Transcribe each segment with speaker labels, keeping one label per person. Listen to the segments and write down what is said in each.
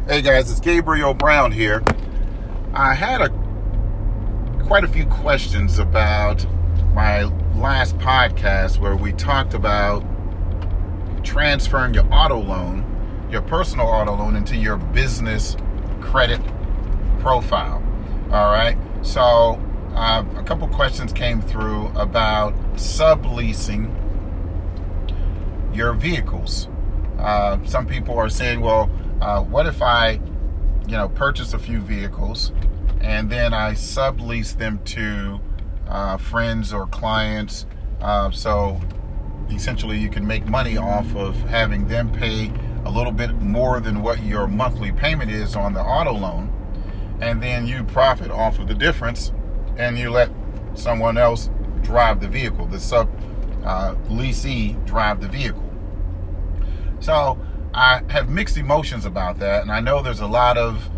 Speaker 1: Hey guys, it's Gabriel Brown here. I had quite a few questions about my last podcast where we talked about transferring your auto loan, your personal auto loan, into your business credit profile. All right. So a couple questions came through about subleasing your vehicles. Some people are saying, well, what if I, purchase a few vehicles and then I sublease them to friends or clients? So essentially you can make money off of having them pay a little bit more than what your monthly payment is on the auto loan. And then you profit off of the difference and you let someone else drive the vehicle, the leasee drive the vehicle. So I have mixed emotions about that, and I know there's a lot of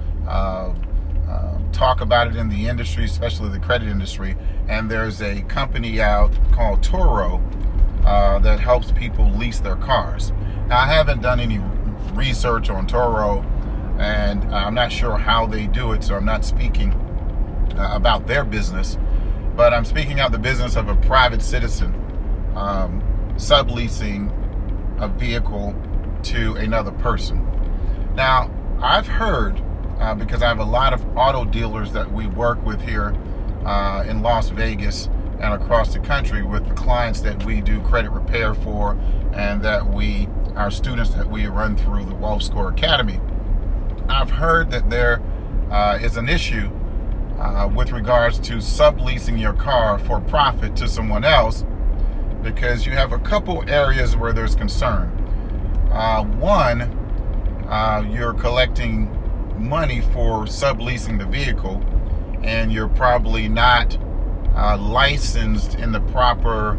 Speaker 1: talk about it in the industry, especially the credit industry, and there's a company out called Turo that helps people lease their cars. Now, I haven't done any research on Turo, and I'm not sure how they do it, so I'm not speaking about their business, but I'm speaking out the business of a private citizen subleasing a vehicle to another person. Now, I've heard, because I have a lot of auto dealers that we work with here in Las Vegas and across the country with the clients that we do credit repair for and that our students that we run through the Wealth Score Academy. I've heard that there is an issue with regards to subleasing your car for profit to someone else, because you have a couple areas where there's concern. One, you're collecting money for subleasing the vehicle, and you're probably not licensed in the proper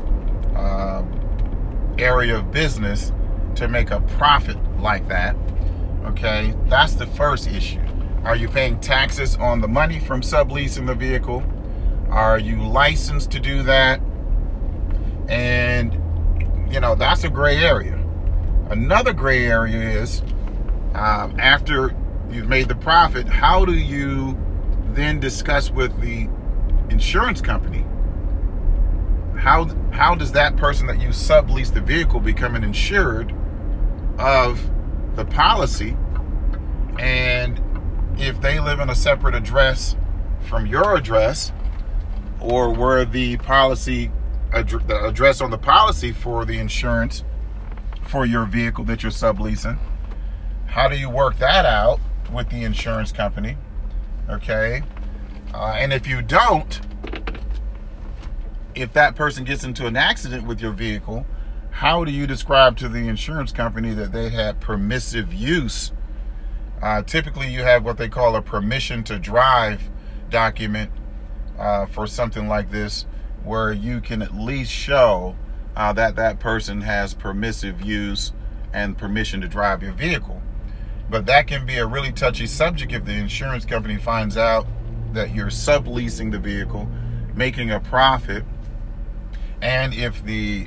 Speaker 1: area of business to make a profit like that. Okay, that's the first issue. Are you paying taxes on the money from subleasing the vehicle? Are you licensed to do that? And, that's a gray area. Another gray area is after you've made the profit, how do you then discuss with the insurance company? How does that person that you sublease the vehicle become an insured of the policy? And if they live in a separate address from your address, or where the address on the policy for the insurance for your vehicle that you're subleasing, how do you work that out with the insurance company? Okay. And if you don't, if that person gets into an accident with your vehicle, how do you describe to the insurance company that they had permissive use? Typically, you have what they call a permission to drive document for something like this, where you can at least show that person has permissive use and permission to drive your vehicle. But that can be a really touchy subject if the insurance company finds out that you're subleasing the vehicle, making a profit, and if the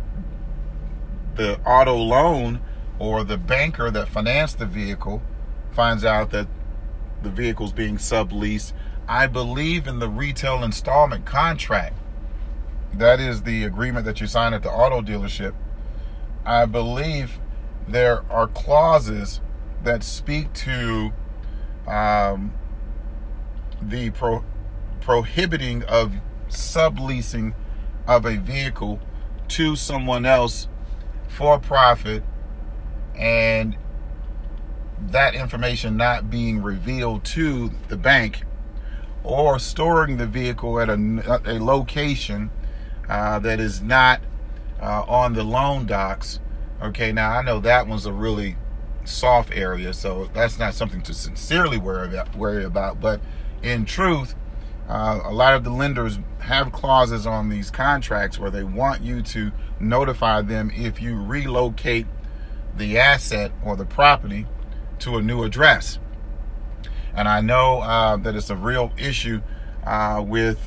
Speaker 1: auto loan or the banker that financed the vehicle finds out that the vehicle's being subleased. I believe in the retail installment contract. That is the agreement that you sign at the auto dealership. I believe there are clauses that speak to the prohibiting of subleasing of a vehicle to someone else for profit, and that information not being revealed to the bank, or storing the vehicle at a location that is not on the loan docs. Okay, now I know that one's a really soft area, so that's not something to sincerely worry about. But in truth, a lot of the lenders have clauses on these contracts where they want you to notify them if you relocate the asset or the property to a new address. And I know that it's a real issue with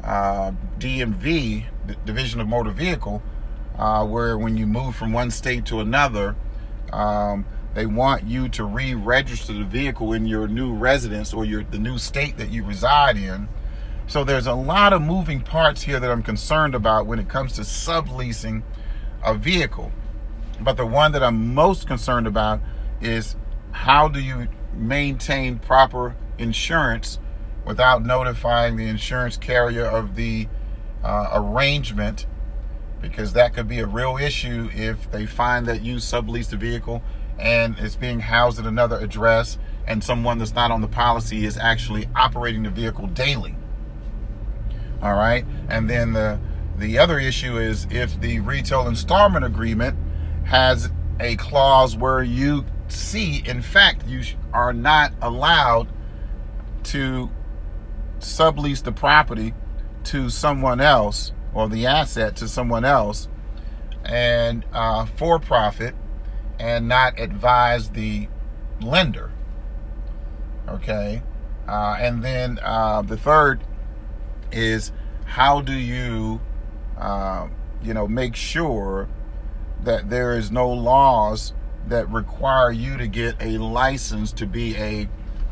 Speaker 1: DMV, the Division of Motor Vehicle, where when you move from one state to another, They want you to re-register the vehicle in your new residence or the new state that you reside in. So there's a lot of moving parts here that I'm concerned about when it comes to subleasing a vehicle. But the one that I'm most concerned about is, how do you maintain proper insurance without notifying the insurance carrier of the arrangement? Because that could be a real issue if they find that you subleased the vehicle and it's being housed at another address and someone that's not on the policy is actually operating the vehicle daily. All right. And then the other issue is if the retail installment agreement has a clause where you see, in fact, you are not allowed to sublease the property to someone else, or the asset to someone else, and for profit, and not advise the lender. Okay. And then the third is, how do you make sure that there is no laws that require you to get a license to be a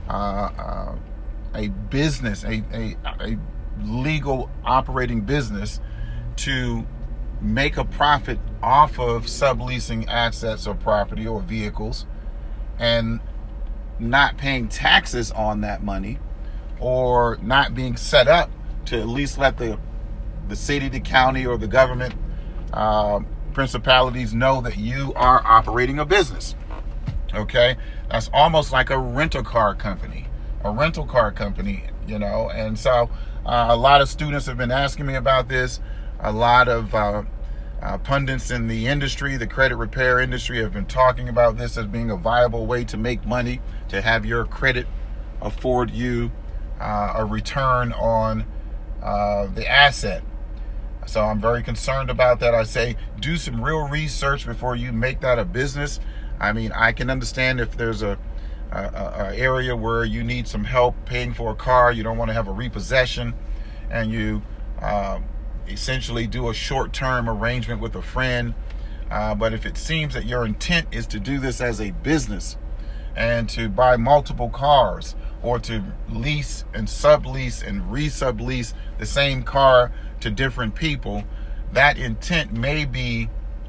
Speaker 1: business, a legal operating business, to make a profit off of subleasing assets or property or vehicles, and not paying taxes on that money, or not being set up to at least let the city, the county, or the government principalities know that you are operating a business. Okay, that's almost like a rental car company, and so a lot of students have been asking me about this. A lot of pundits in the industry, the credit repair industry, have been talking about this as being a viable way to make money, to have your credit afford you a return on the asset. So I'm very concerned about that. I say, do some real research before you make that a business. I mean, I can understand if there's a area where you need some help paying for a car, you don't want to have a repossession, and you essentially do a short-term arrangement with a friend. But if it seems that your intent is to do this as a business and to buy multiple cars, or to lease and sublease and resublease the same car to different people, that intent may be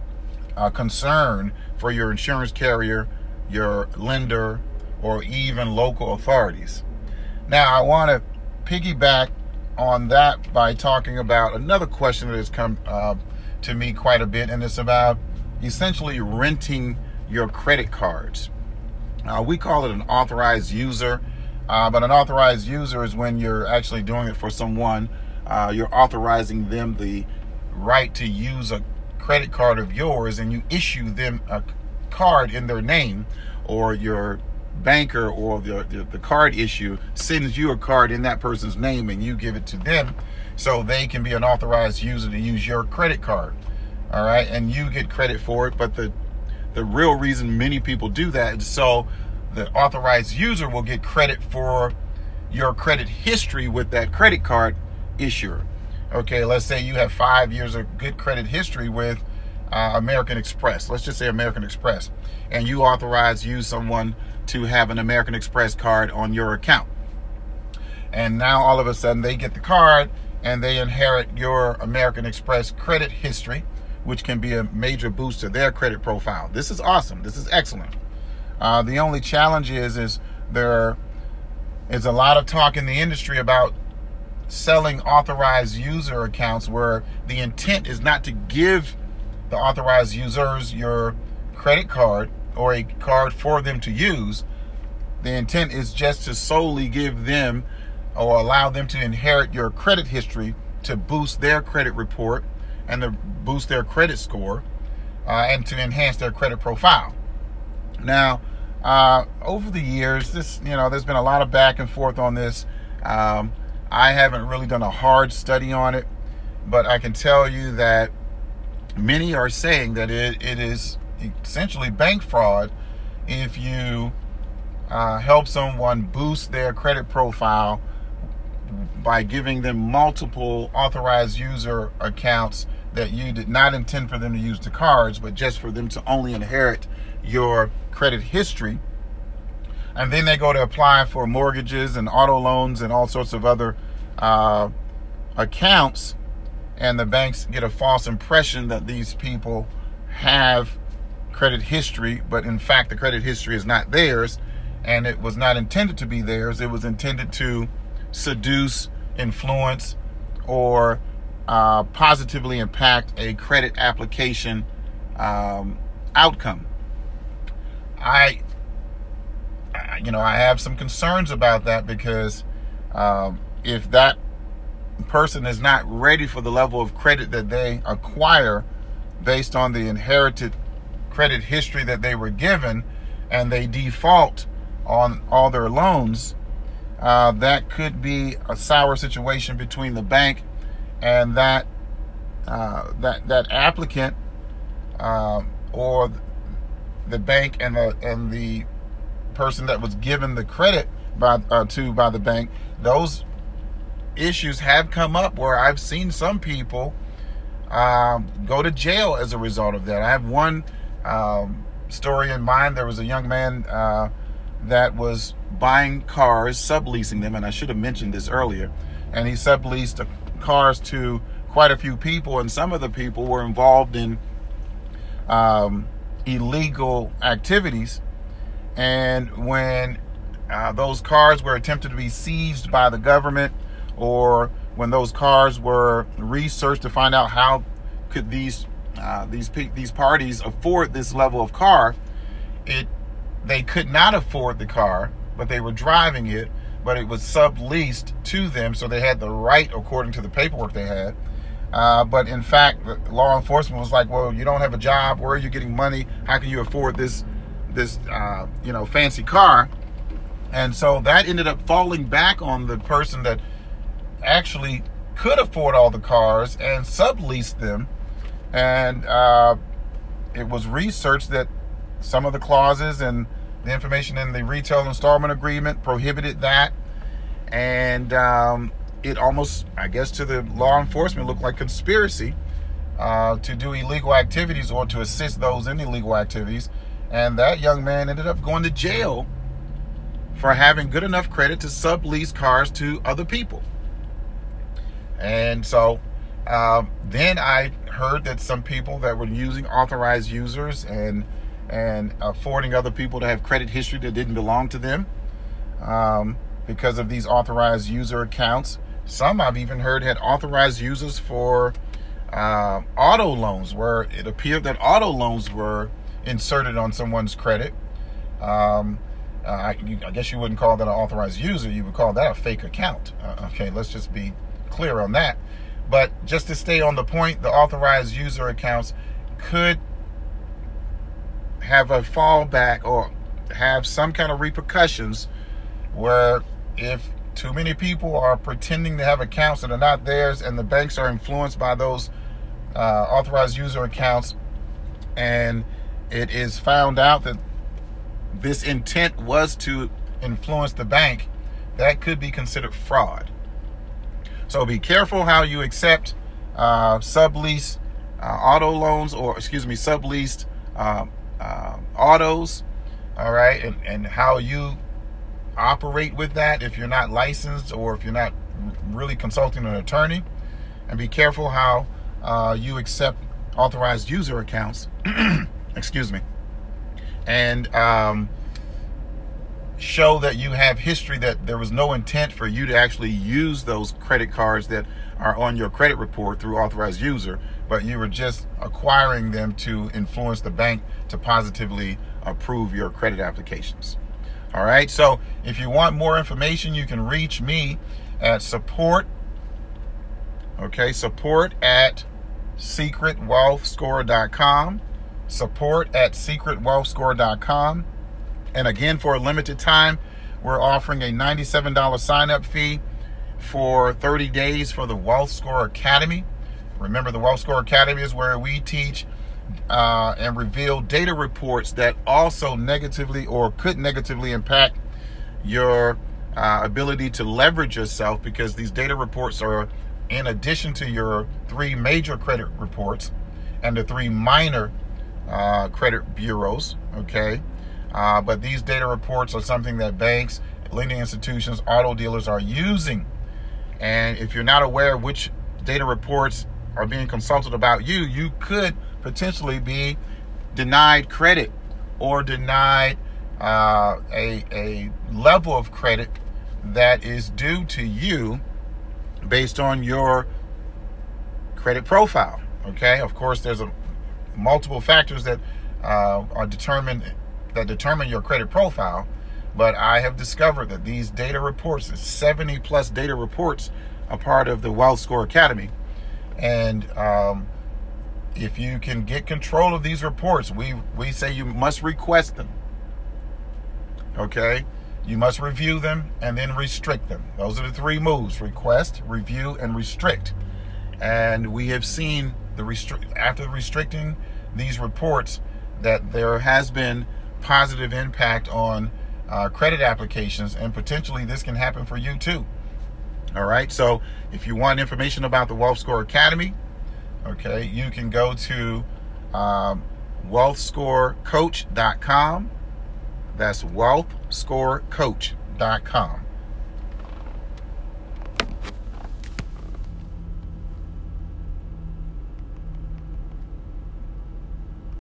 Speaker 1: a concern for your insurance carrier, your lender, or even local authorities. Now, I want to piggyback on that by talking about another question that has come to me quite a bit, and it's about essentially renting your credit cards. We call it an authorized user, but an authorized user is when you're actually doing it for someone. You're authorizing them the right to use a credit card of yours, and you issue them a card in their name, or your banker or the card issue sends you a card in that person's name, and you give it to them so they can be an authorized user to use your credit card. All right, and you get credit for it. But the real reason many people do that is so the authorized user will get credit for your credit history with that credit card issuer. Okay, let's say you have 5 years of good credit history with American Express. Let's just say American Express, and you use someone to have an American Express card on your account. And now all of a sudden they get the card and they inherit your American Express credit history, which can be a major boost to their credit profile. This is awesome. This is excellent. The only challenge is there is a lot of talk in the industry about selling authorized user accounts where the intent is not to give the authorized users your credit card or a card for them to use. The intent is just to solely give them or allow them to inherit your credit history to boost their credit report and to boost their credit score and to enhance their credit profile. Now, over the years, there's been a lot of back and forth on this. I haven't really done a hard study on it, but I can tell you that many are saying that it is essentially bank fraud if you help someone boost their credit profile by giving them multiple authorized user accounts that you did not intend for them to use the cards, but just for them to only inherit your credit history. And then they go to apply for mortgages and auto loans and all sorts of other accounts, and the banks get a false impression that these people have credit history, but in fact the credit history is not theirs, and it was not intended to be theirs. It was intended to seduce, influence, or positively impact a credit application outcome. I have some concerns about that, because if that person is not ready for the level of credit that they acquire based on the inherited credit history that they were given, and they default on all their loans, that could be a sour situation between the bank and that applicant, or the bank and the person that was given the credit by the bank. Those issues have come up where I've seen some people go to jail as a result of that. I have one story in mind. There was a young man that was buying cars, subleasing them, and I should have mentioned this earlier, and he subleased cars to quite a few people, and some of the people were involved in illegal activities. And when those cars were attempted to be seized by the government, or when those cars were researched to find out how could these parties afford this level of car, they could not afford the car, but they were driving it, but it was subleased to them, so they had the right according to the paperwork they had. But in fact, law enforcement was like, well, you don't have a job. Where are you getting money? How can you afford this fancy car? And so that ended up falling back on the person that actually could afford all the cars and subleased them. And it was researched that some of the clauses and the information in the retail installment agreement prohibited that. And it almost, I guess, to the law enforcement looked like conspiracy to do illegal activities or to assist those in illegal activities. And that young man ended up going to jail for having good enough credit to sublease cars to other people. And so then I heard that some people that were using authorized users and affording other people to have credit history that didn't belong to them because of these authorized user accounts. Some I've even heard had authorized users for auto loans, where it appeared that auto loans were inserted on someone's credit. I guess you wouldn't call that an authorized user. You would call that a fake account. Okay, let's just be clear on that. But just to stay on the point, the authorized user accounts could have a fallback or have some kind of repercussions, where if too many people are pretending to have accounts that are not theirs, and the banks are influenced by those authorized user accounts, and it is found out that this intent was to influence the bank, that could be considered fraud. So be careful how you accept sublease auto loans, or subleased autos, all right, and how you operate with that if you're not licensed or if you're not really consulting an attorney. And be careful how you accept authorized user accounts and show that you have history, that there was no intent for you to actually use those credit cards that are on your credit report through authorized user, but you were just acquiring them to influence the bank to positively approve your credit applications. All right, so if you want more information, you can reach me at support at secretwealthscore.com, support@secretwealthscore.com. And again, for a limited time, we're offering a $97 sign-up fee for 30 days for the Wealth Score Academy. Remember, the Wealth Score Academy is where we teach and reveal data reports that also negatively or could negatively impact your ability to leverage yourself, because these data reports are in addition to your 3 major credit reports and the 3 minor credit bureaus, okay? But these data reports are something that banks, lending institutions, auto dealers are using. And if you're not aware of which data reports are being consulted about you, you could potentially be denied credit or denied a level of credit that is due to you based on your credit profile. Okay, of course, there's multiple factors that determine your credit profile, but I have discovered that these data reports, 70 plus data reports, are part of the Wealth Score Academy. And if you can get control of these reports, we say you must request them. Okay, you must review them and then restrict them. Those are the 3 moves: request, review, and restrict. And we have seen after restricting these reports that there has been positive impact on credit applications, and potentially this can happen for you too. All right, so if you want information about the Wealth Score Academy, okay, you can go to wealthscorecoach.com. That's wealthscorecoach.com.